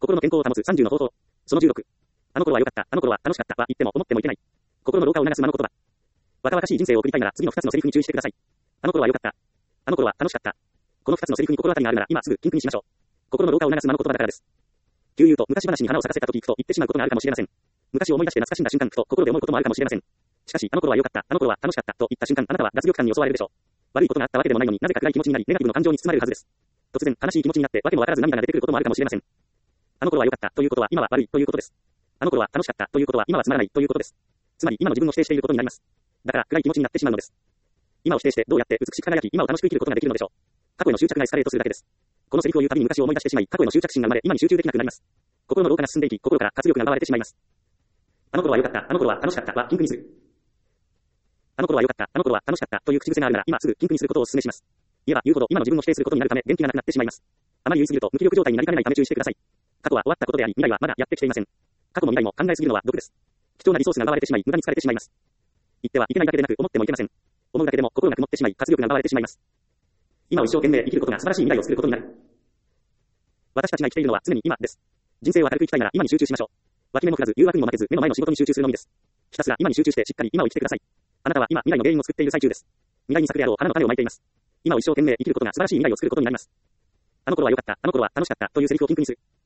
心の健康を保つ30の方法。その16。あの頃は良かった、あの頃は楽しかったは言っても思ってもいけない。心の老化を促す間の言葉。若々しい人生を送りたいなら次の2つのセリフに注意してください。あの頃は良かった。あの頃は楽しかった。この2つのセリフに心当たりがあるなら今すぐ禁句にしましょう。心の老化を促す間の言葉だからです。旧友と昔話に花を咲かせた時行くと言ってしまうことがあるかもしれません。昔を思い出して懐かしんだ瞬間ふと心で思うこともあるかもしれません。しかし、あの頃は良かった、あの頃は楽しかったと言った瞬間、あなたは脱力感に襲われるでしょう。悪いことがあったわけでもないのになぜか暗い気持ちになり、ネガティブの感情に包まれるはずです。突然、悲しい気持ちになって、わけもわからず涙が出てくることもあるかもしれません。あの頃は良かったということは今は悪いということです。あの頃は楽しかったということは今はつまらないということです。つまり、今の自分を否定していることになります。だから、暗い気持ちになってしまうのです。今を否定して、どうやって美しく輝き、今を楽しく生きることができるのでしょう。過去への執着がエスカレートするだけです。このセリフを言うたびに昔を思い出してしまい、過去への執着心が生まれ、今に集中できなくなります。心の老化が進んでいき、心から活力が奪われてしまいます。あの頃は良かった、あの頃は楽しかったは禁句にする。あの頃は良かった、あの頃は楽しかったという口癖があるなら今すぐ禁句にすることをお勧めします。言えば言うほど今の自分を否定することになるため元気がなくなってしまいます。あまり言いすぎると無気力状態になりかねないため注意してください。過去は終わったことであり、未来はまだやってきていません。過去も未来も考えすぎるのは毒です。貴重なリソースが奪われてしまい、無駄に疲れてしまいます。言ってはいけないだけでなく思ってもいけません。思うだけでも心が曇ってしまい、活力が奪われてしまいます。今を一生懸命生きることが素晴らしい未来を作ることになる。私たちが生きているのは常に今です。人生を明るく生きたいなら今に集中しましょう。脇目も振らず、誘惑にも負けず、目の前の仕事に集中するのみです。ひたすら今に集中してしっかり今を生きてください。あなたは今未来の原因を作っている最中です。未来に咲くであろう花の種をまいています。今を一生懸命生きることが素晴らしい未来を作ることになります。あの頃は良かった、あの頃は楽しかったというセリフを禁句にする。